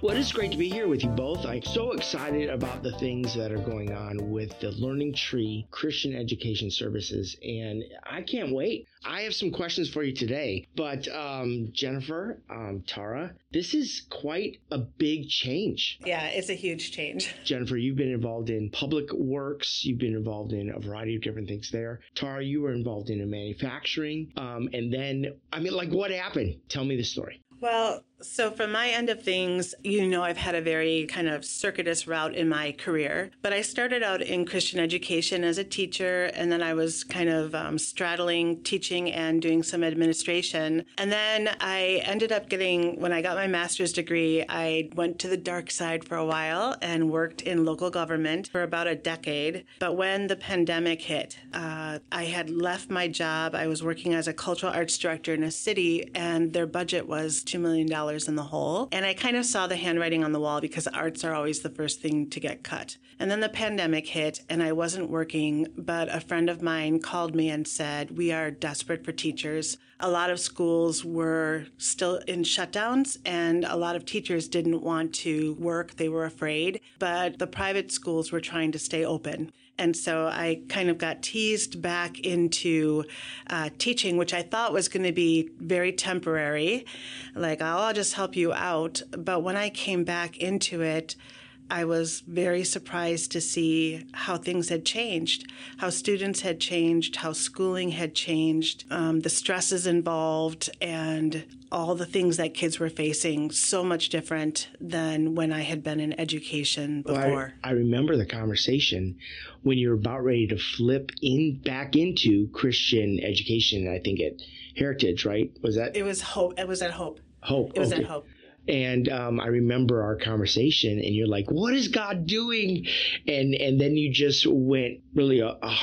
Well, it is great to be here with you both. I'm so excited about the things that are going on with the Learning Tree Christian Education Services, and I can't wait. I have some questions for you today, but Jennifer, Tara, this is quite a big change. Yeah, it's a huge change. Jennifer, you've been involved in public works. You've been involved in a variety of different things there. Tara, you were involved in manufacturing. And then, what happened? Tell me the story. Well, so from my end of things, I've had a very kind of circuitous route in my career. But I started out in Christian education as a teacher, and then I was kind of straddling teaching and doing some administration. And then I ended up when I got my master's degree, I went to the dark side for a while and worked in local government for about a decade. But when the pandemic hit, I had left my job. I was working as a cultural arts director in a city, and their budget was $2 million in the hole. And I kind of saw the handwriting on the wall because arts are always the first thing to get cut. And then the pandemic hit and I wasn't working, but a friend of mine called me and said, we are desperate for teachers. A lot of schools were still in shutdowns and a lot of teachers didn't want to work. They were afraid, but the private schools were trying to stay open. And so I kind of got teased back into teaching, which I thought was going to be very temporary. Like, I'll just help you out. But when I came back into it, I was very surprised to see how things had changed, how students had changed, how schooling had changed, the stresses involved, and all the things that kids were facing, so much different than when I had been in education before. Well, I remember the conversation when you were about ready to flip back into Christian education, I think at Heritage, right? Was that? It was Hope. It was at Hope. Hope. It was okay. at Hope. And I remember our conversation, and you're like, "What is God doing?" And then you just went really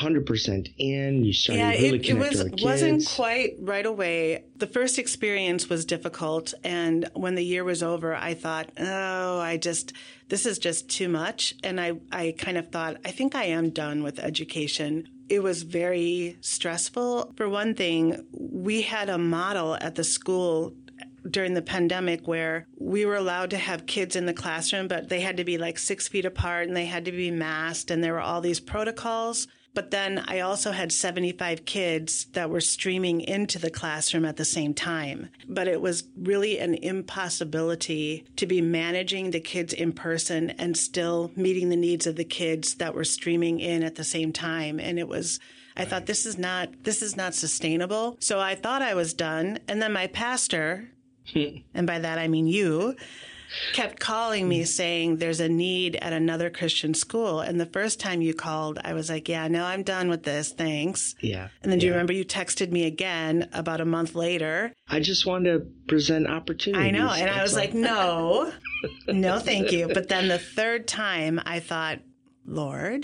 100% in. You started really connecting with kids. It wasn't quite right away. The first experience was difficult, and when the year was over, I thought, this is just too much. And I kind of thought, I think I am done with education. It was very stressful. For one thing, we had a model at the school during the pandemic where we were allowed to have kids in the classroom, but they had to be like 6 feet apart and they had to be masked and there were all these protocols. But then I also had 75 kids that were streaming into the classroom at the same time. But it was really an impossibility to be managing the kids in person and still meeting the needs of the kids that were streaming in at the same time. And I thought, this is not sustainable. So I thought I was done. And then my pastor, and by that I mean you, kept calling me saying there's a need at another Christian school. And the first time you called, I was like, yeah, no, I'm done with this. Thanks. Yeah. And then do you remember you texted me again about a month later? I just wanted to present opportunities. I know. And I was like, no, thank you. But then the third time I thought, Lord,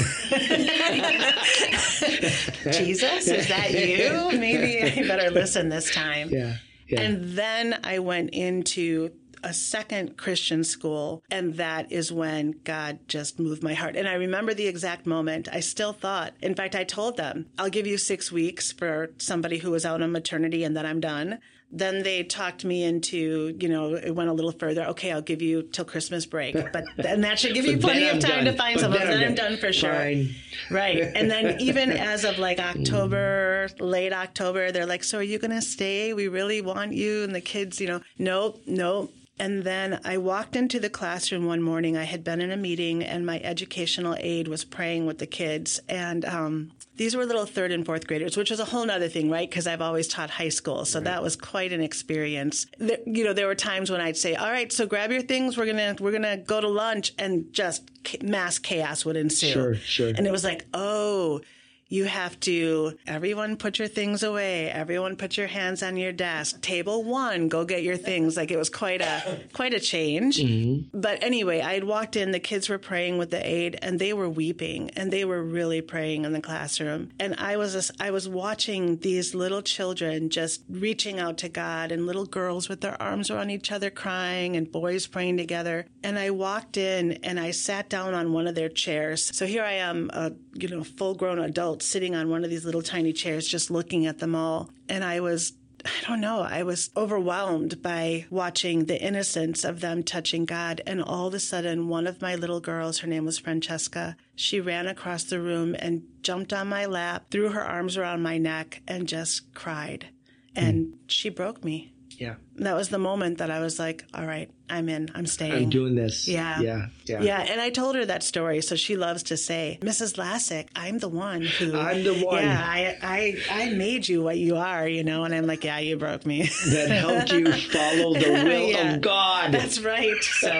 Jesus, is that you? Maybe I better listen this time. Yeah. And then I went into a second Christian school, and that is when God just moved my heart. And I remember the exact moment. I still thought, in fact, I told them, I'll give you 6 weeks for somebody who was out on maternity and then I'm done. Then they talked me into, it went a little further. Okay, I'll give you till Christmas break. And that should give you plenty of time to find someone. Then I'm done for sure. Fine. Right. And then even as of like October, late October, they're like, so are you going to stay? We really want you. And the kids, nope. And then I walked into the classroom one morning. I had been in a meeting and my educational aide was praying with the kids. And these were little 3rd and 4th graders, which was a whole nother thing, right? Because I've always taught high school. So that was quite an experience. There were times when I'd say, all right, so grab your things. We're going to go to lunch, and just mass chaos would ensue. Sure. And it was like, oh, you have to, everyone put your things away. Everyone put your hands on your desk. Table 1, go get your things. Like, it was quite a change. Mm-hmm. But anyway, I had walked in, the kids were praying with the aide, and they were weeping, and they were really praying in the classroom. And I was watching these little children just reaching out to God, and little girls with their arms around each other crying, and boys praying together. And I walked in and I sat down on one of their chairs. So here I am, a full-grown adult sitting on one of these little tiny chairs, just looking at them all. And I was I don't know, I was overwhelmed by watching the innocence of them touching God. And all of a sudden, one of my little girls, her name was Francesca, she ran across the room and jumped on my lap, threw her arms around my neck, and just cried. And she broke me. Yeah. That was the moment that I was like, all right, I'm in. I'm staying. I'm doing this. Yeah. Yeah. And I told her that story, so she loves to say, Mrs. Lassick, I'm the one who... I'm the one. Yeah, I made you what you are, And I'm like, yeah, you broke me. That helped you follow the will of God. That's right.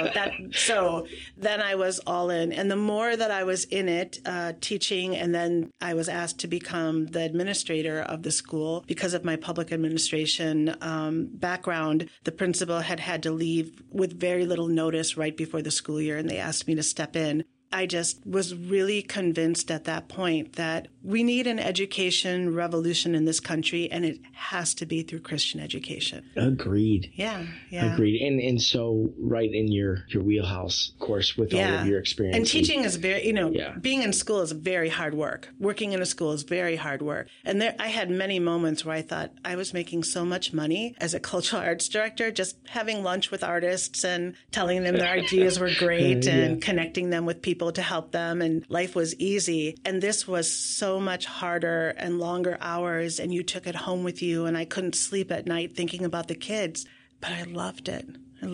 So then I was all in. And the more that I was in it, teaching, and then I was asked to become the administrator of the school because of my public administration background. The principal had to leave with very little notice right before the school year, and they asked me to step in. I just was really convinced at that point that we need an education revolution in this country, and it has to be through Christian education. Agreed. Yeah. Agreed. And so right in your wheelhouse, of course, with all of your experience. And teaching is very, being in school is very hard work. Working in a school is very hard work. And I had many moments where I thought I was making so much money as a cultural arts director, just having lunch with artists and telling them their ideas were great and connecting them with people to help them, and life was easy. And this was so much harder and longer hours, and you took it home with you, and I couldn't sleep at night thinking about the kids, but I loved it.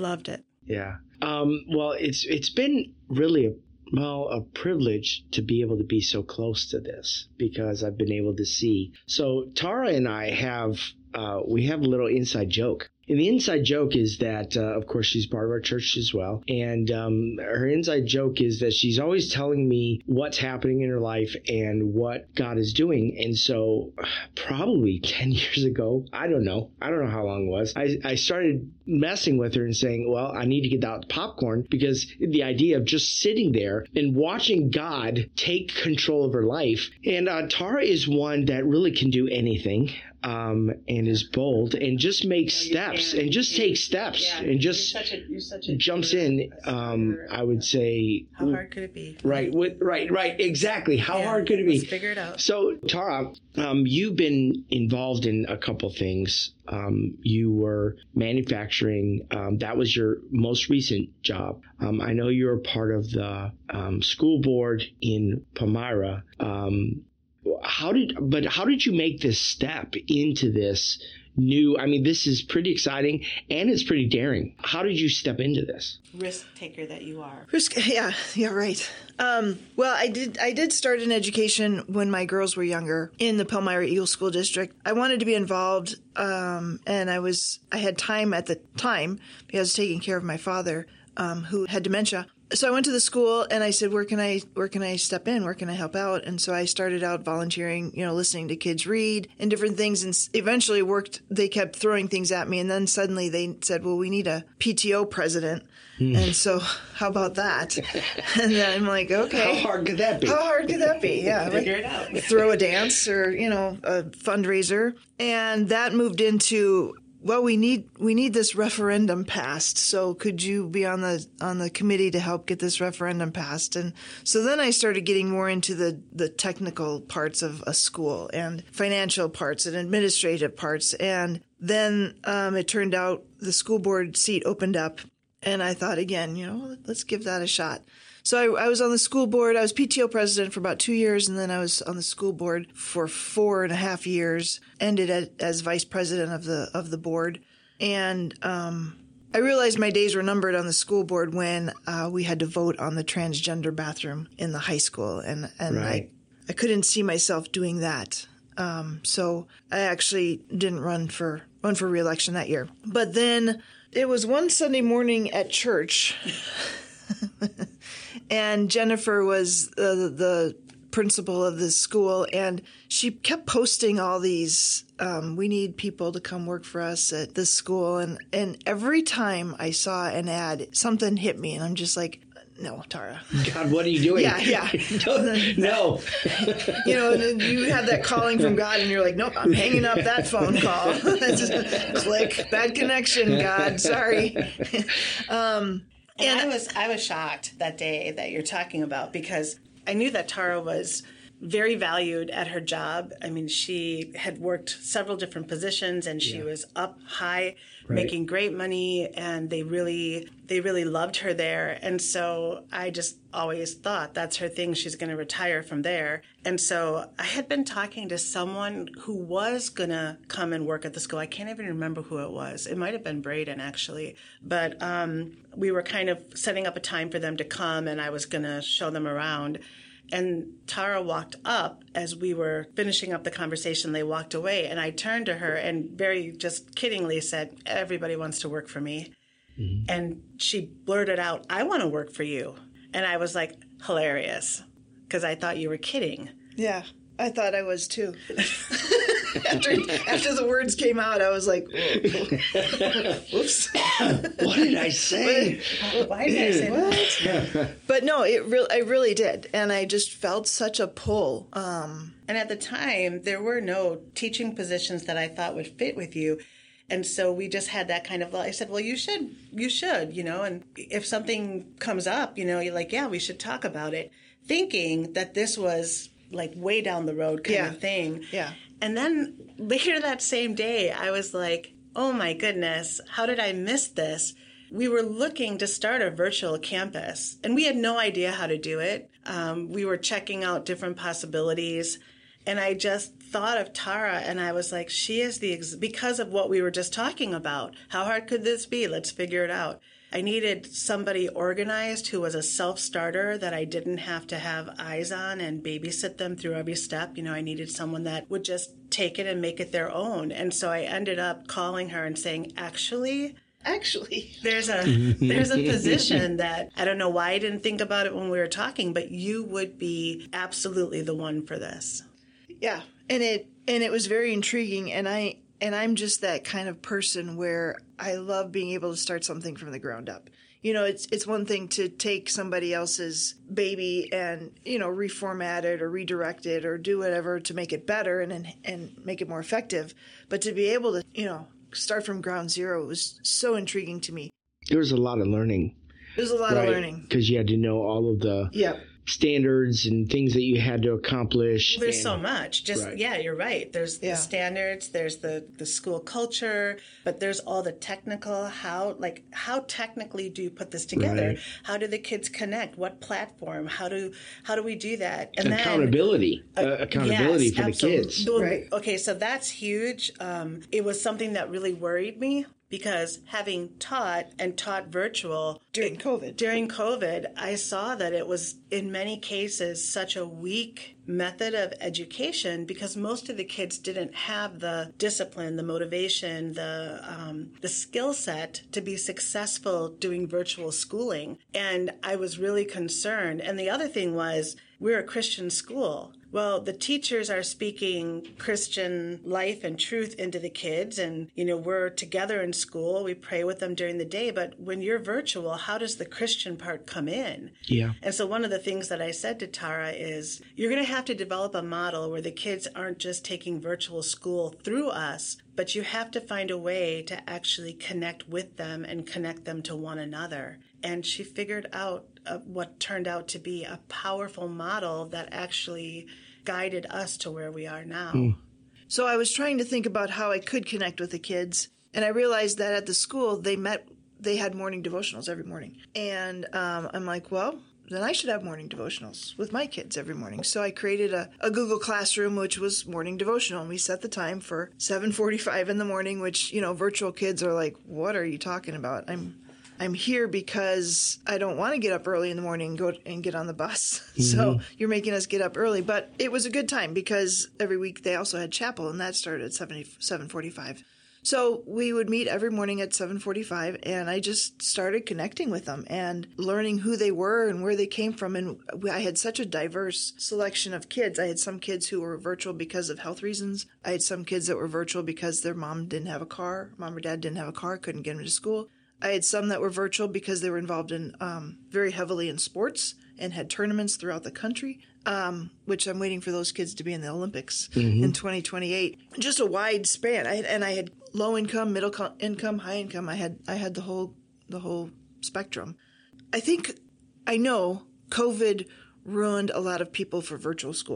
Yeah. Well, it's been really a privilege to be able to be so close to this, because I've been able to see. So Tara and I have a little inside joke. And the inside joke is that, of course, she's part of our church as well. And her inside joke is that she's always telling me what's happening in her life and what God is doing. And so probably 10 years ago, I don't know how long it was, I started messing with her and saying, well, I need to get out the popcorn, because the idea of just sitting there and watching God take control of her life. And Tara is one that really can do anything. And is bold and just makes steps and just takes steps and just jumps in. I would say, how hard could it be? Right. Exactly. How hard could it be? Let's figure it out. So, Tara, you've been involved in a couple things. You were manufacturing. That was your most recent job. I know you're a part of the school board in Palmyra. How did you make this step into this new? I mean, this is pretty exciting and it's pretty daring. How did you step into this? Risk taker that you are. Yeah, right. Well, I did start in education when my girls were younger in the Palmyra Eagle School District. I wanted to be involved, and I had time at the time because I was taking care of my father, who had dementia. So I went to the school and I said, where can I step in? Where can I help out? And so I started out volunteering, listening to kids read and different things, and eventually worked. They kept throwing things at me. And then suddenly they said, well, we need a PTO president. And so how about that? And then I'm like, okay. How hard could that be? Yeah. Figure it out. Throw a dance or, a fundraiser. And that moved into, well, we need this referendum passed. So could you be on the committee to help get this referendum passed? And so then I started getting more into the technical parts of a school and financial parts and administrative parts. And then it turned out the school board seat opened up, and I thought again, let's give that a shot. So I was on the school board. I was PTO president for about 2 years, and then I was on the school board for 4.5 years. Ended as vice president of the board, and I realized my days were numbered on the school board when we had to vote on the transgender bathroom in the high school, and right. I couldn't see myself doing that. So I actually didn't run for re-election that year. But then it was one Sunday morning at church. And Jennifer was the principal of the school, and she kept posting all these, we need people to come work for us at this school. And every time I saw an ad, something hit me, and I'm just like, no, Tara. God, what are you doing? Yeah. No. You have that calling from God, and you're like, nope, I'm hanging up that phone call. Click, bad connection, God, sorry. And I was shocked that day that you're talking about, because I knew that Tara was very valued at her job. I mean, she had worked several different positions, and she was up high, making great money, and they really loved her there. And so I just always thought that's her thing. She's going to retire from there. And so I had been talking to someone who was going to come and work at the school. I can't even remember who it was. It might have been Braden, actually. But we were kind of setting up a time for them to come, and I was going to show them around. And Tara walked up as we were finishing up the conversation. They walked away, and I turned to her and very just kiddingly said, "Everybody wants to work for me." Mm-hmm. And she blurted out, "I want to work for you." And I was like, hilarious, because I thought you were kidding. Yeah, I thought I was too. After the words came out, I was like, "Whoops! What did I say? Why did I say that?" But no, I really did, and I just felt such a pull. And at the time, there were no teaching positions that I thought would fit with you. And so we just had that kind of, I said, well, you should, and if something comes up, you're like, yeah, we should talk about it, thinking that this was like way down the road kind of thing. Yeah. And then later that same day, I was like, oh my goodness, how did I miss this? We were looking to start a virtual campus, and we had no idea how to do it. We were checking out different possibilities. And I just thought of Tara, and I was like, she is because of what we were just talking about. How hard could this be? Let's figure it out. I needed somebody organized who was a self-starter that I didn't have to have eyes on and babysit them through every step. I needed someone that would just take it and make it their own. And so I ended up calling her and saying, Actually, there's a position that I don't know why I didn't think about it when we were talking, but you would be absolutely the one for this. Yeah, and it was very intriguing, and I'm just that kind of person where I love being able to start something from the ground up. It's one thing to take somebody else's baby and reformat it or redirect it or do whatever to make it better and make it more effective, but to be able to start from ground zero was so intriguing to me. There was a lot of learning. There's a lot of learning because you had to know all of the standards and things that you had to accomplish. Well, there's so much. You're right. There's the standards, there's the school culture, but there's all the technical, how technically do you put this together? Right. How do the kids connect? What platform? How do we do that? And accountability. Accountability for absolutely. the kids. Right. Okay, so that's huge. It was something that really worried me, because having taught virtual during COVID, I saw that it was in many cases such a weak method of education, because most of the kids didn't have the discipline, the motivation, the skill set to be successful doing virtual schooling. And I was really concerned. And the other thing was, we're a Christian school. Well, the teachers are speaking Christian life and truth into the kids, and, we're together in school. We pray with them during the day, but when you're virtual, how does the Christian part come in? Yeah. And so one of the things that I said to Tara is, you're going to have to develop a model where the kids aren't just taking virtual school through us, but you have to find a way to actually connect with them and connect them to one another. And she figured out what turned out to be a powerful model that actually guided us to where we are now. Mm. So I was trying to think about how I could connect with the kids, and I realized that at the school they had morning devotionals every morning. And I'm like, well, then I should have morning devotionals with my kids every morning. So I created a Google Classroom, which was morning devotional, and we set the time for 7:45 in the morning, which, virtual kids are like, what are you talking about? I'm here because I don't want to get up early in the morning and go and get on the bus. Mm-hmm. So you're making us get up early. But it was a good time because every week they also had chapel, and that started at 7:45. So we would meet every morning at 7:45, and I just started connecting with them and learning who they were and where they came from. And I had such a diverse selection of kids. I had some kids who were virtual because of health reasons. I had some kids that were virtual because their mom didn't have a car. Mom or dad didn't have a car, couldn't get them to school. I had some that were virtual because they were involved in very heavily in sports and had tournaments throughout the country, which I'm waiting for those kids to be in the Olympics in 2028. Just a wide span. I had low income, middle income, high income. I had the whole spectrum. I know COVID ruined a lot of people for virtual school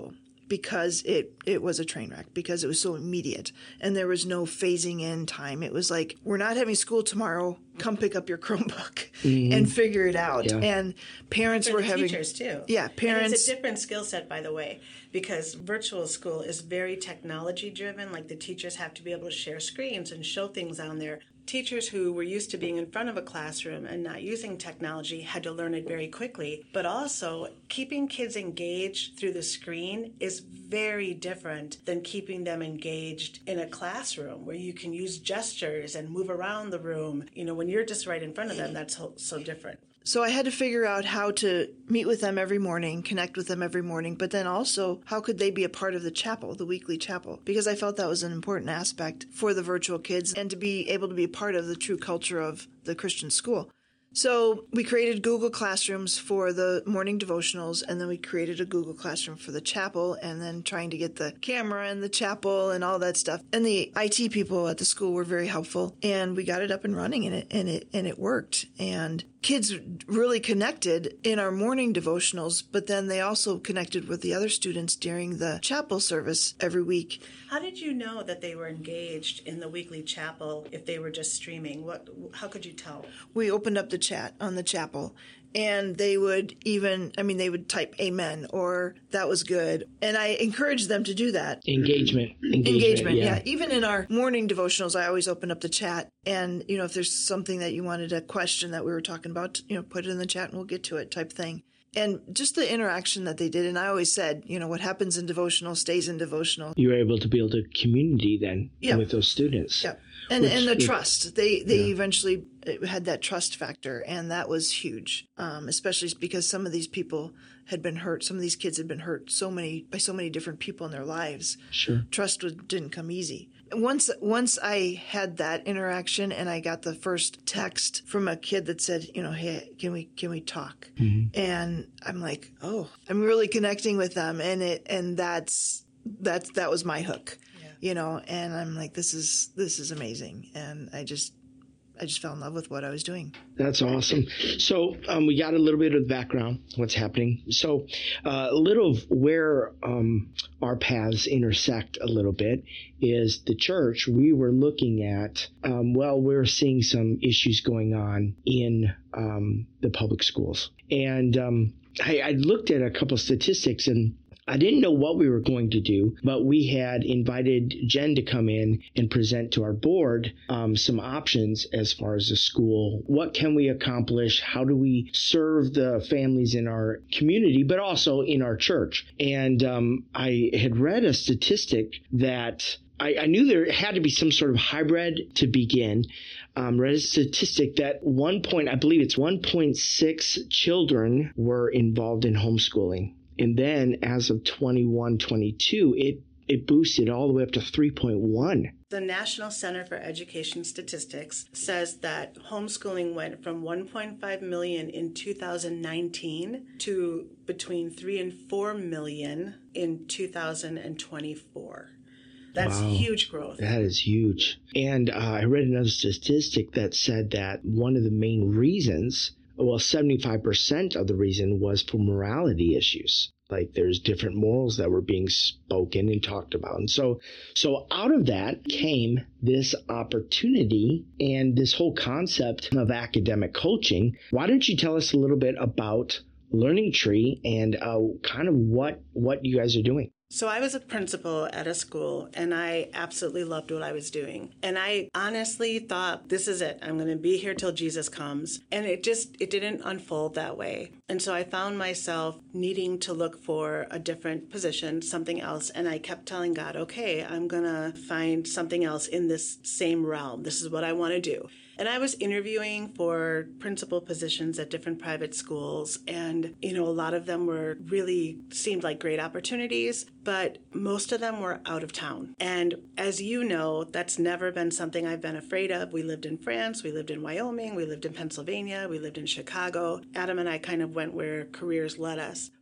because it was a train wreck, because it was so immediate and there was no phasing in time. It was like, we're not having school tomorrow. Come pick up your Chromebook and figure it out. Yeah. And parents were having teachers too. Yeah, parents. And it's a different skill set, by the way, because virtual school is very technology driven. Like the teachers have to be able to share screens and show things on there. Teachers who were used to being in front of a classroom and not using technology had to learn it very quickly. But also, keeping kids engaged through the screen is very different than keeping them engaged in a classroom where you can use gestures and move around the room. You know, when you're just right in front of them, that's so different. So I had to figure out how to meet with them every morning, connect with them every morning, but then also how could they be a part of the chapel, the weekly chapel, because I felt that was an important aspect for the virtual kids and to be able to be a part of the true culture of the Christian school. So we created Google Classrooms for the morning devotionals, and then we created a Google Classroom for the chapel, and then trying to get the camera in the chapel and all that stuff. And the IT people at the school were very helpful, and we got it up and running, and it worked. And kids really connected in our morning devotionals, but then they also connected with the other students during the chapel service every week. How did you know that they were engaged in the weekly chapel if they were just streaming? How could you tell? We opened up the chat on the chapel, and they would they would type amen or that was good. And I encouraged them to do that. Engagement, yeah. Even in our morning devotionals, I always open up the chat. And, if there's something that you wanted a question that we were talking about, put it in the chat and we'll get to it type thing. And just the interaction that they did. And I always said, what happens in devotional stays in devotional. You were able to build a community then with those students. Yeah. And the trust. They eventually had that trust factor, and that was huge, especially because some of these people had been hurt. Some of these kids had been hurt by so many different people in their lives. Sure. Trust didn't come easy. Once I had that interaction and I got the first text from a kid that said, hey, can we talk? Mm-hmm. And I'm like, oh, I'm really connecting with them, and that was my hook. And I'm like, this is amazing. And I just fell in love with what I was doing. That's awesome. So we got a little bit of the background, what's happening. So a little of where our paths intersect a little bit is the church. We were looking at, we're seeing some issues going on in the public schools. And I looked at a couple statistics, and I didn't know what we were going to do, but we had invited Jen to come in and present to our board some options as far as the school. What can we accomplish? How do we serve the families in our community, but also in our church? And I had read a statistic that I knew there had to be some sort of hybrid to begin. Read a statistic that I believe it's 1.6 children were involved in homeschooling. And then as of 21-22, it boosted all the way up to 3.1. The National Center for Education Statistics says that homeschooling went from 1.5 million in 2019 to between 3 and 4 million in 2024. That's huge growth. That is huge. And I read another statistic that said that one of the main reasons, 75% of the reason was for morality issues. Like there's different morals that were being spoken and talked about. And so out of that came this opportunity and this whole concept of academic coaching. Why don't you tell us a little bit about Learning Tree and kind of what you guys are doing? So I was a principal at a school, and I absolutely loved what I was doing. And I honestly thought, this is it. I'm going to be here till Jesus comes. And it didn't unfold that way. And so I found myself needing to look for a different position, something else. And I kept telling God, okay, I'm going to find something else in this same realm. This is what I want to do. And I was interviewing for principal positions at different private schools. And, a lot of them seemed like great opportunities, but most of them were out of town. And as you know, that's never been something I've been afraid of. We lived in France, we lived in Wyoming, we lived in Pennsylvania, we lived in Chicago. Adam and I kind of went where careers led us.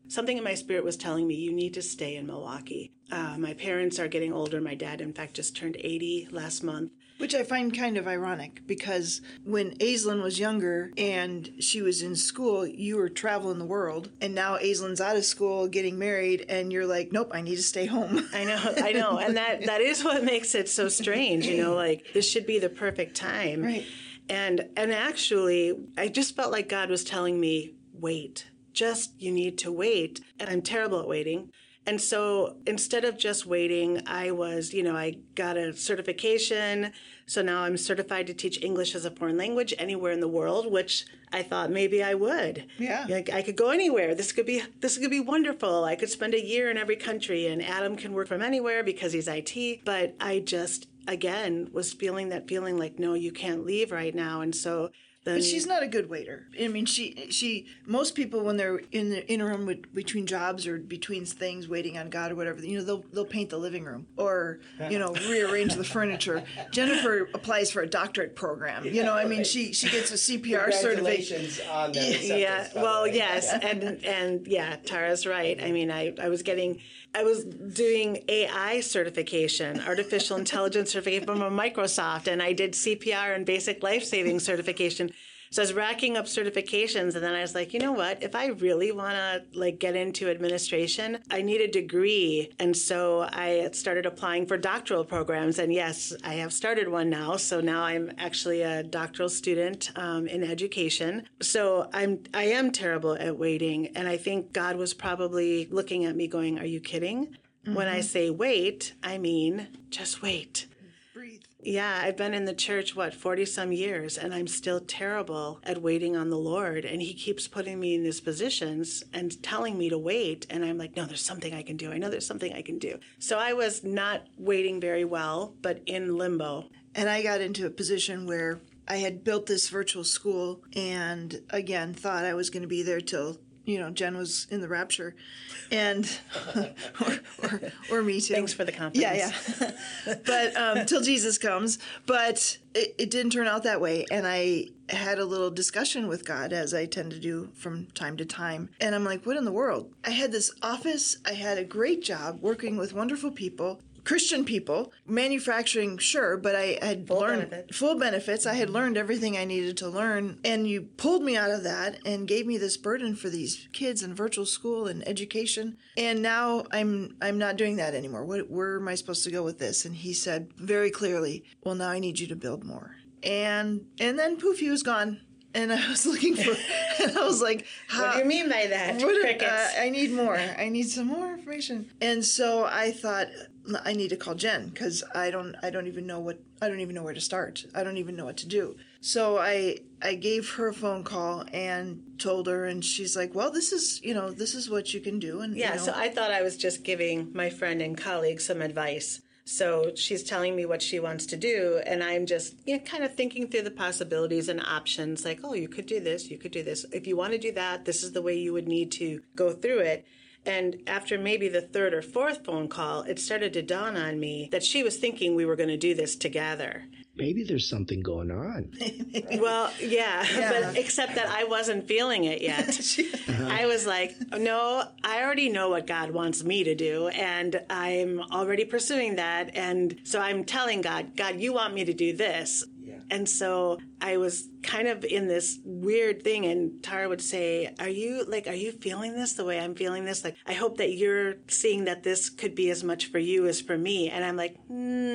something in my spirit was telling me, you need to stay in Milwaukee. My parents are getting older. My dad, in fact, just turned 80 last month. Which I find kind of ironic because when Aislinn was younger and she was in school, you were traveling the world. And now Aislinn's out of school, getting married, and you're like, nope, I need to stay home. I know. And that is what makes it so strange, like this should be the perfect time. Right. And actually, I just felt like God was telling me, wait, you need to wait. And I'm terrible at waiting. And so instead of just waiting, I got a certification. So now I'm certified to teach English as a foreign language anywhere in the world, which I thought maybe I would. Yeah. I could go anywhere. This could be wonderful. I could spend a year in every country, and Adam can work from anywhere because he's IT. But I just, again, was feeling like, no, you can't leave right now. And so but she's not a good waiter. I mean, most people when they're in the interim between jobs or between things, waiting on God or whatever, they'll paint the living room or, rearrange the furniture. Jennifer applies for a doctorate program. I mean, she gets a CPR certification. On that. Yeah. Well, yes. And yeah, Tara's right. I mean, I was doing AI certification, artificial intelligence certification from Microsoft, and I did CPR and basic life-saving certification. So I was racking up certifications, and then I was like, you know what? If I really want to get into administration, I need a degree. And so I started applying for doctoral programs. And yes, I have started one now. So now I'm actually a doctoral student in education. So I am terrible at waiting. And I think God was probably looking at me going, are you kidding? Mm-hmm. When I say wait, I mean just wait. Yeah, I've been in the church, 40-some years, and I'm still terrible at waiting on the Lord. And he keeps putting me in these positions and telling me to wait. And I'm like, no, there's something I can do. I know there's something I can do. So I was not waiting very well, but in limbo. And I got into a position where I had built this virtual school and, again, thought I was going to be there till Jen was in the rapture, and or me too. Thanks for the confidence. Yeah. But till Jesus comes. But it didn't turn out that way, and I had a little discussion with God, as I tend to do from time to time. And I'm like, what in the world? I had this office. I had a great job working with wonderful people. Christian people, manufacturing, sure, but I had learned full benefits. I had learned everything I needed to learn, and you pulled me out of that and gave me this burden for these kids in virtual school and education. And now I'm not doing that anymore. Where am I supposed to go with this? And he said very clearly, well, now I need you to build more. And then poof, he was gone. And I was looking for, and I was like, what do you mean by that? I need more. I need some more information. And so I thought, I need to call Jen because I don't even know where to start. I don't even know what to do. So I gave her a phone call and told her, and she's like, well, this is what you can do. And yeah, so I thought I was just giving my friend and colleague some advice. So she's telling me what she wants to do, and I'm just kind of thinking through the possibilities and options, like, oh, you could do this, you could do this. If you want to do that, this is the way you would need to go through it. And after maybe the third or fourth phone call, it started to dawn on me that she was thinking we were going to do this together. Maybe there's something going on. Well, yeah, but except that I wasn't feeling it yet. I was like, no, I already know what God wants me to do, and I'm already pursuing that. And so I'm telling God, you want me to do this. Yeah. And so I was kind of in this weird thing, and Tara would say, are you feeling this the way I'm feeling this? Like, I hope that you're seeing that this could be as much for you as for me. And I'm like,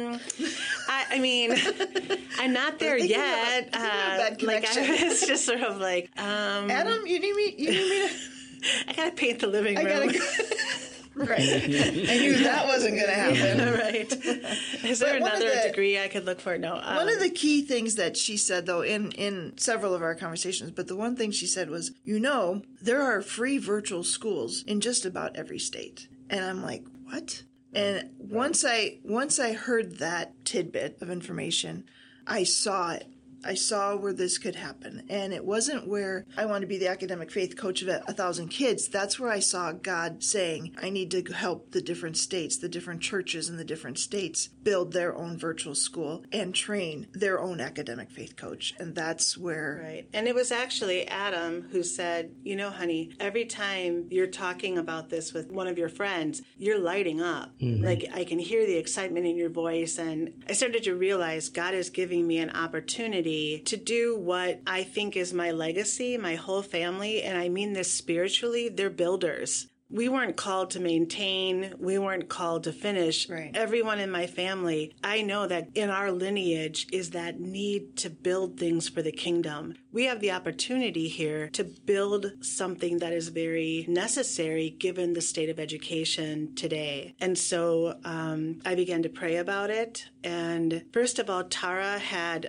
I mean, I'm not there yet. I was just sort of like, Adam, you need me to... I gotta paint the living room. Right. I knew that wasn't going to happen. Right. Is there another degree I could look for? No. One of the key things that she said, though, in several of our conversations, but the one thing she said was, there are free virtual schools in just about every state. And I'm like, what? And once I heard that tidbit of information, I saw it I saw where this could happen. And it wasn't where I want to be the academic faith coach of 1,000 kids. That's where I saw God saying, I need to help the different states, the different churches in the different states build their own virtual school and train their own academic faith coach. And that's where... Right. And it was actually Adam who said, honey, every time you're talking about this with one of your friends, you're lighting up. Mm-hmm. Like, I can hear the excitement in your voice. And I started to realize God is giving me an opportunity to do what I think is my legacy, my whole family. And I mean this spiritually, they're builders. We weren't called to maintain. We weren't called to finish. Right. Everyone in my family, I know that in our lineage is that need to build things for the kingdom. We have the opportunity here to build something that is very necessary given the state of education today. And so I began to pray about it. And first of all, Tara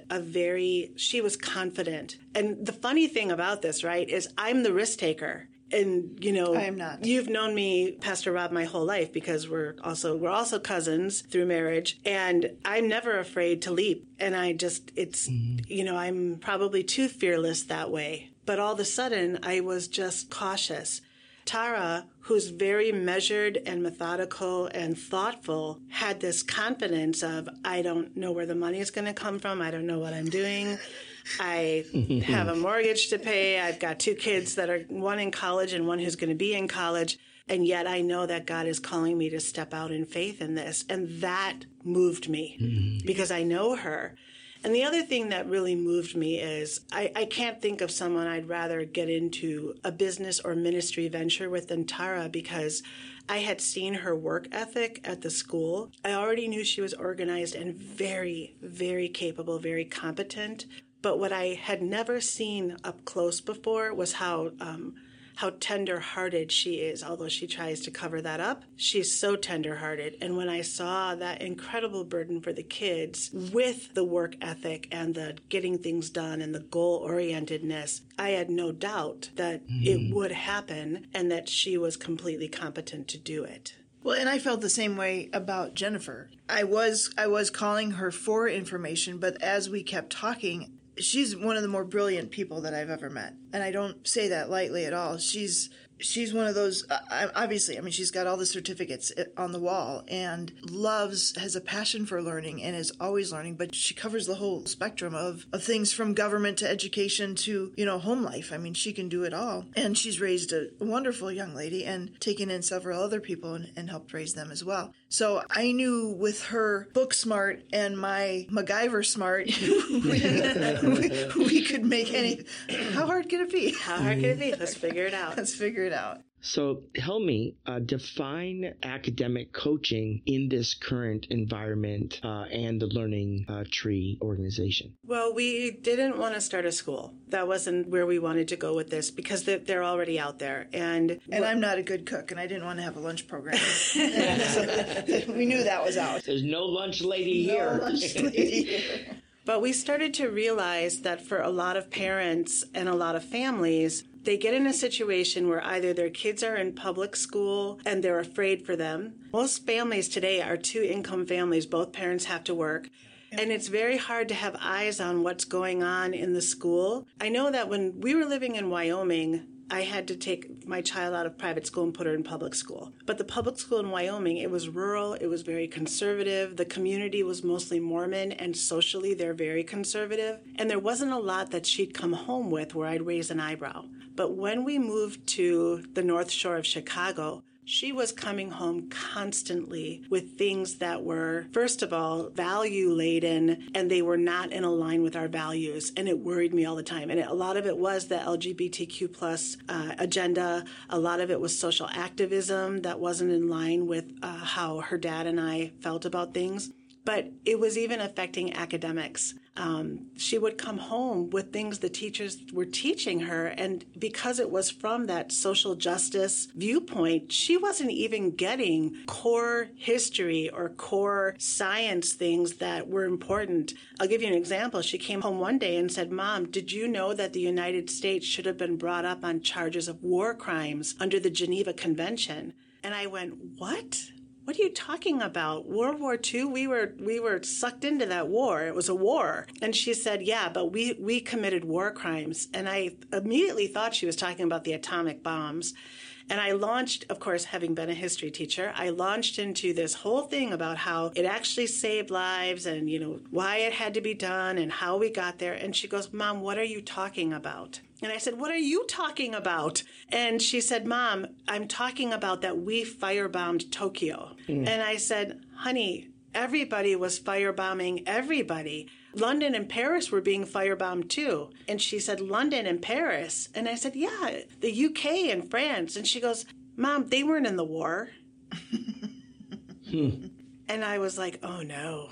she was confident. And the funny thing about this, right, is I'm the risk taker. And, I am not. You've known me, Pastor Rob, my whole life because we're also cousins through marriage. And I'm never afraid to leap. And I'm probably too fearless that way. But all of a sudden, I was just cautious. Tara, who's very measured and methodical and thoughtful, had this confidence of, I don't know where the money is going to come from. I don't know what I'm doing. I have a mortgage to pay. I've got 2 kids that are one in college and one who's going to be in college. And yet I know that God is calling me to step out in faith in this. And that moved me because I know her. And the other thing that really moved me is I can't think of someone I'd rather get into a business or ministry venture with than Tara because I had seen her work ethic at the school. I already knew she was organized and very, very capable, very competent. But what I had never seen up close before was how tender-hearted she is. Although she tries to cover that up, she's so tender-hearted. And when I saw that incredible burden for the kids with the work ethic and the getting things done and the goal-orientedness, I had no doubt that it would happen and that she was completely competent to do it. Well, and I felt the same way about Jennifer. I was calling her for information, but as we kept talking, she's one of the more brilliant people that I've ever met. And I don't say that lightly at all. She's one of those, obviously, she's got all the certificates on the wall and has a passion for learning and is always learning, but she covers the whole spectrum of things from government to education to, home life. She can do it all. And she's raised a wonderful young lady and taken in several other people and helped raise them as well. So I knew with her book smart and my MacGyver smart, we could make any. How hard could it be? How hard could it be? Let's figure it out. Let's figure it out. So help me define academic coaching in this current environment and the Learning Tree organization. Well, we didn't want to start a school. That wasn't where we wanted to go with this because they're already out there. And I'm not a good cook, and I didn't want to have a lunch program. So we knew that was out. There's no lunch lady here. No lunch lady here. But we started to realize that for a lot of parents and a lot of families, they get in a situation where either their kids are in public school and they're afraid for them. Most families today are 2-income families. Both parents have to work. And it's very hard to have eyes on what's going on in the school. I know that when we were living in Wyoming, I had to take my child out of private school and put her in public school. But the public school in Wyoming, it was rural, it was very conservative. The community was mostly Mormon, and socially they're very conservative. And there wasn't a lot that she'd come home with where I'd raise an eyebrow. But when we moved to the North Shore of Chicago, she was coming home constantly with things that were, first of all, value-laden, and they were not in line with our values, and it worried me all the time. And a lot of it was the LGBTQ plus agenda. A lot of it was social activism that wasn't in line with how her dad and I felt about things. But it was even affecting academics. She would come home with things the teachers were teaching her, and because it was from that social justice viewpoint, she wasn't even getting core history or core science things that were important. I'll give you an example. She came home one day and said, "Mom, did you know that the United States should have been brought up on charges of war crimes under the Geneva Convention?" And I went, "What? what are you talking about? World War II? We were sucked into that war. It was a war. And she said, yeah, but we committed war crimes. And I immediately thought she was talking about the atomic bombs. And I launched, of course, having been a history teacher, I launched into this whole thing about how it actually saved lives and, why it had to be done and how we got there. And she goes, Mom, what are you talking about? And I said, what are you talking about? And she said, Mom, I'm talking about that we firebombed Tokyo. And I said, honey, everybody was firebombing everybody. London and Paris were being firebombed too. And she said, London and Paris. And I said, yeah, the UK and France. And she goes, Mom, they weren't in the war. And I was like, oh no.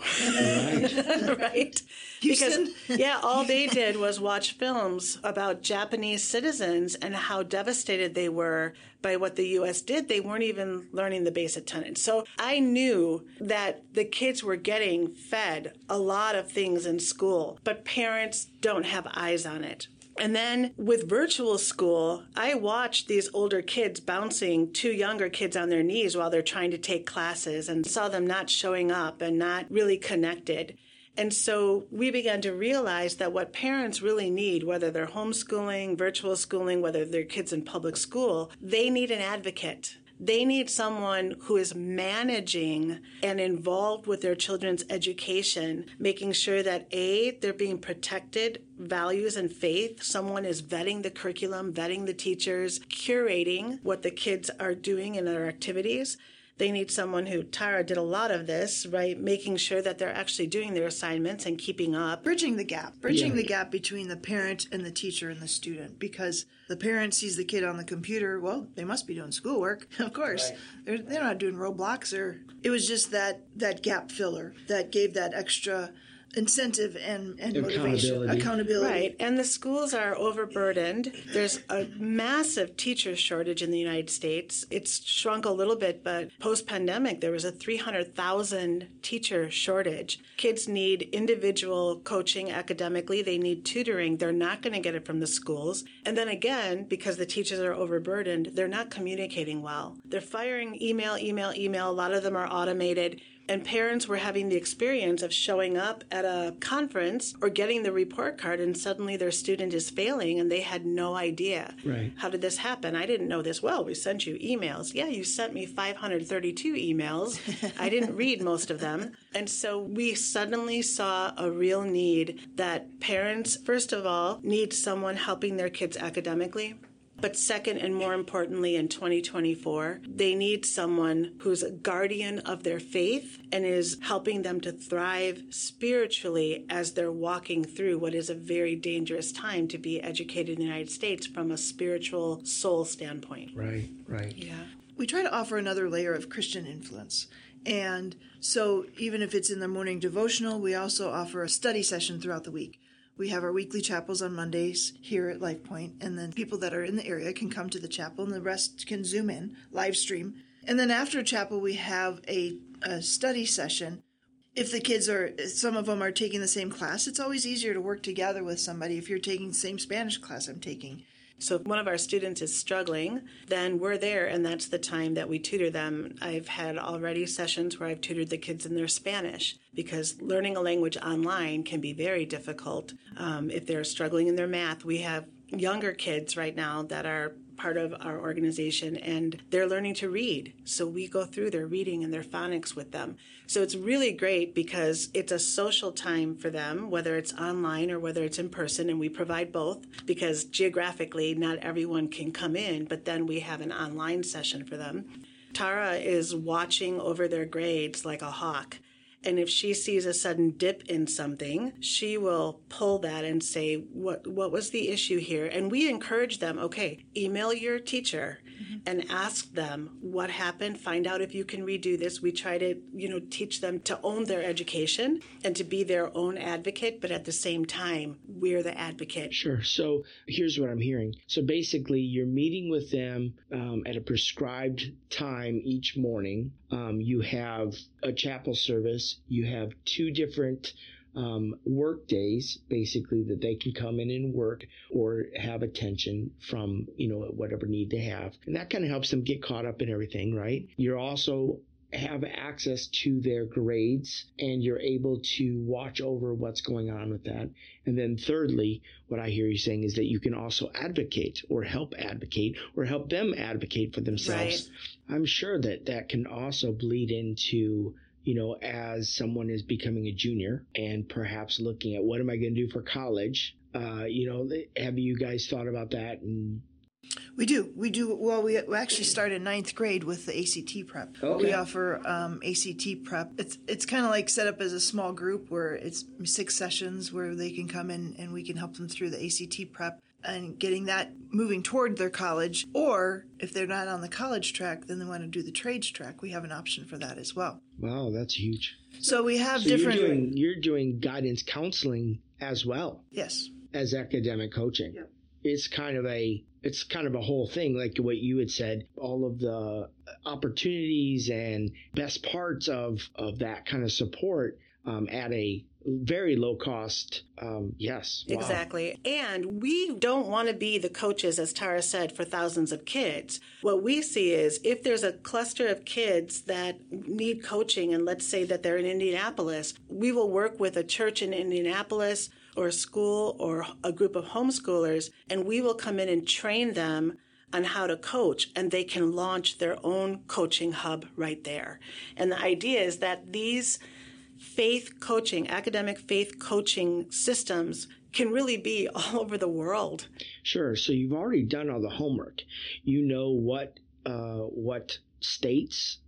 Right. Right? Houston? Because, yeah, all they did was watch films about Japanese citizens and how devastated they were by what the U.S. did. They weren't even learning the basic tenets. So I knew that the kids were getting fed a lot of things in school, but parents don't have eyes on it. And then with virtual school, I watched these older kids bouncing two younger kids on their knees while they're trying to take classes and saw them not showing up and not really connected. And so we began to realize that what parents really need, whether they're homeschooling, virtual schooling, whether they're kids in public school, they need an advocate. They need someone who is managing and involved with their children's education, making sure that, A, they're being protected, values and faith. Someone is vetting the curriculum, vetting the teachers, curating what the kids are doing in their activities. They need someone who, Tara did a lot of this, right? Making sure that they're actually doing their assignments and keeping up. Bridging the gap between the parent and the teacher and the student, because the parent sees the kid on the computer. Well, they must be doing schoolwork. Of course. Right. They're not doing Roblox. It was just that gap filler that gave that extra incentive and motivation. Accountability. Right. And the schools are overburdened. There's a massive teacher shortage in the United States. It's shrunk a little bit, but post-pandemic, there was a 300,000 teacher shortage. Kids need individual coaching academically. They need tutoring. They're not going to get it from the schools. And then again, because the teachers are overburdened, they're not communicating well. They're firing email. A lot of them are automated. And parents were having the experience of showing up at a conference or getting the report card and suddenly their student is failing and they had no idea. Right. How did this happen? I didn't know this. Well, we sent you emails. Yeah, you sent me 532 emails. I didn't read most of them. And so we suddenly saw a real need that parents, first of all, need someone helping their kids academically. But second, and more importantly, in 2024, they need someone who's a guardian of their faith and is helping them to thrive spiritually as they're walking through what is a very dangerous time to be educated in the United States from a spiritual soul standpoint. Right. Yeah. We try to offer another layer of Christian influence. And so even if it's in the morning devotional, we also offer a study session throughout the week. We have our weekly chapels on Mondays here at Life Point, and then people that are in the area can come to the chapel, and the rest can Zoom in, live stream. And then after chapel, we have a study session. If the kids some of them are taking the same class, it's always easier to work together with somebody if you're taking the same Spanish class I'm taking. So if one of our students is struggling, then we're there, and that's the time that we tutor them. I've had already sessions where I've tutored the kids in their Spanish because learning a language online can be very difficult. If they're struggling in their math, we have younger kids right now that are part of our organization, and they're learning to read. So we go through their reading and their phonics with them. So it's really great because it's a social time for them, whether it's online or whether it's in person, and we provide both because geographically not everyone can come in, but then we have an online session for them. Tara is watching over their grades like a hawk. And if she sees a sudden dip in something, she will pull that and say, what was the issue here? And we encourage them, okay, email your teacher and ask them what happened. Find out if you can redo this. We try to, teach them to own their education and to be their own advocate. But at the same time, we're the advocate. Sure. So here's what I'm hearing. So basically, you're meeting with them at a prescribed time each morning. You have a chapel service. You have two different work days, basically, that they can come in and work or have attention from, whatever need they have. And that kind of helps them get caught up in everything, right? You're also have access to their grades and you're able to watch over what's going on with that. And then thirdly, what I hear you saying is that you can also advocate or help them advocate for themselves. Right. I'm sure that that can also bleed into, as someone is becoming a junior and perhaps looking at what am I going to do for college? Have you guys thought about that? And we do. Well, we actually started ninth grade with the ACT prep. Okay. We offer ACT prep. It's kind of like set up as a small group where it's 6 sessions where they can come in and we can help them through the ACT prep and getting that moving toward their college. Or if they're not on the college track, then they want to do the trades track. We have an option for that as well. Wow, that's huge. So we have different... You're doing guidance counseling as well. Yes. As academic coaching. Yep. It's kind of a whole thing, like what you had said, all of the opportunities and best parts of that kind of support at a very low cost. Yes. Wow. Exactly. And we don't want to be the coaches, as Tara said, for thousands of kids. What we see is if there's a cluster of kids that need coaching, and let's say that they're in Indianapolis, we will work with a church in Indianapolis or a school or a group of homeschoolers, and we will come in and train them on how to coach, and they can launch their own coaching hub right there. And the idea is that these academic faith coaching systems can really be all over the world. Sure. So you've already done all the homework. You know what states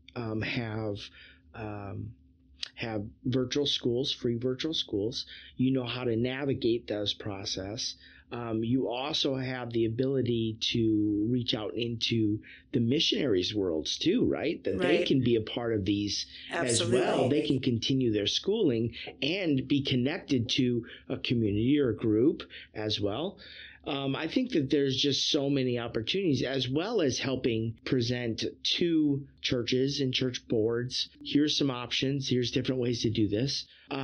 have virtual schools, free virtual schools. You know how to navigate those process. You also have the ability to reach out into the missionaries' worlds too, right? That They can be a part of these Absolutely. As well. They can continue their schooling and be connected to a community or a group as well. I think that there's just so many opportunities, as well as helping present to churches and church boards. Here's some options. Here's different ways to do this.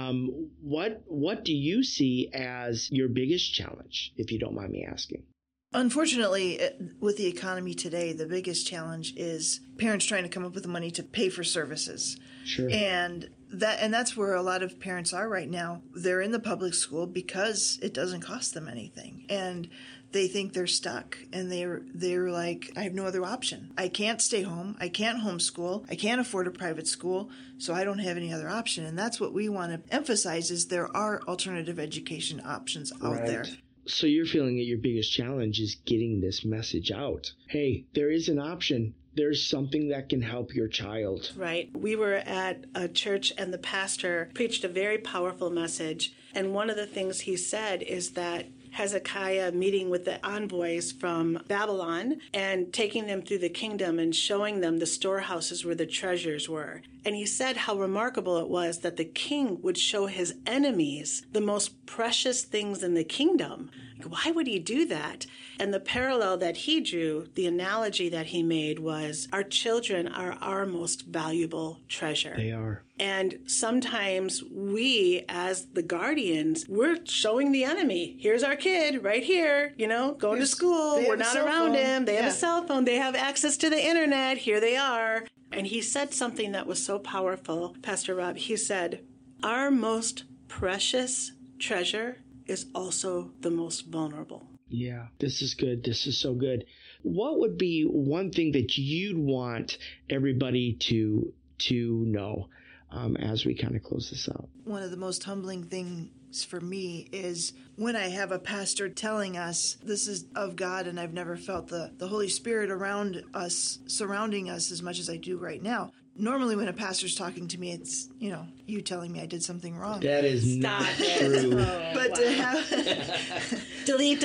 What do you see as your biggest challenge, if you don't mind me asking? Unfortunately, with the economy today, the biggest challenge is parents trying to come up with the money to pay for services. Sure. And that's where a lot of parents are right now. They're in the public school because it doesn't cost them anything. And they think they're stuck, and they're like, I have no other option. I can't stay home. I can't homeschool. I can't afford a private school, so I don't have any other option. And that's what we want to emphasize is there are alternative education options out there. So you're feeling that your biggest challenge is getting this message out. Hey, there is an option. There's something that can help your child. Right. We were at a church and the pastor preached a very powerful message. And one of the things he said is that Hezekiah meeting with the envoys from Babylon and taking them through the kingdom and showing them the storehouses where the treasures were. And he said how remarkable it was that the king would show his enemies the most precious things in the kingdom. Why would he do that? And the parallel that he drew, the analogy that he made was our children are our most valuable treasure. They are. And sometimes we, as the guardians, we're showing the enemy, here's our kid right here, going to school. We're not around him. They have a cell phone. They have access to the internet. Here they are. And he said something that was so powerful, Pastor Rob. He said, our most precious treasure is also the most vulnerable. Yeah, this is good. This is so good. What would be one thing that you'd want everybody to know as we kind of close this out? One of the most humbling things for me is when I have a pastor telling us this is of God, and I've never felt the Holy Spirit around us, surrounding us as much as I do right now. Normally when a pastor's talking to me, it's, you telling me I did something wrong. That is not true. But to have... delete,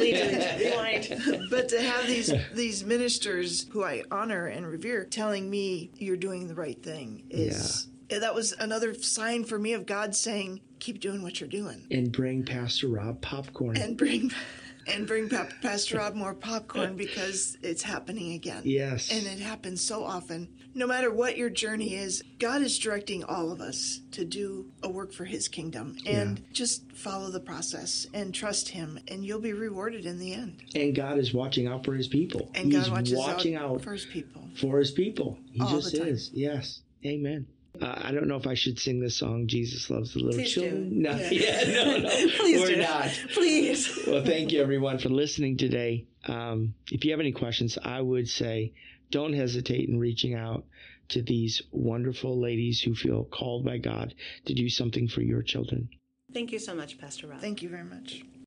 rewind. But to have these ministers who I honor and revere telling me you're doing the right thing is... Yeah. That was another sign for me of God saying, keep doing what you're doing. And bring Pastor Rob popcorn. And bring Pastor Rob more popcorn because it's happening again. Yes. And it happens so often. No matter what your journey is, God is directing all of us to do a work for his kingdom. And just follow the process and trust him, and you'll be rewarded in the end. And God is watching out for his people. And God watches out for his people. For his people. He all just the time. is. Yes. Amen. I don't know if I should sing this song, Jesus Loves the Little Please Children. do. No, no. Please We're do. not. Please. Well, thank you, everyone, for listening today. If you have any questions, I would say don't hesitate in reaching out to these wonderful ladies who feel called by God to do something for your children. Thank you so much, Pastor Rob. Thank you very much.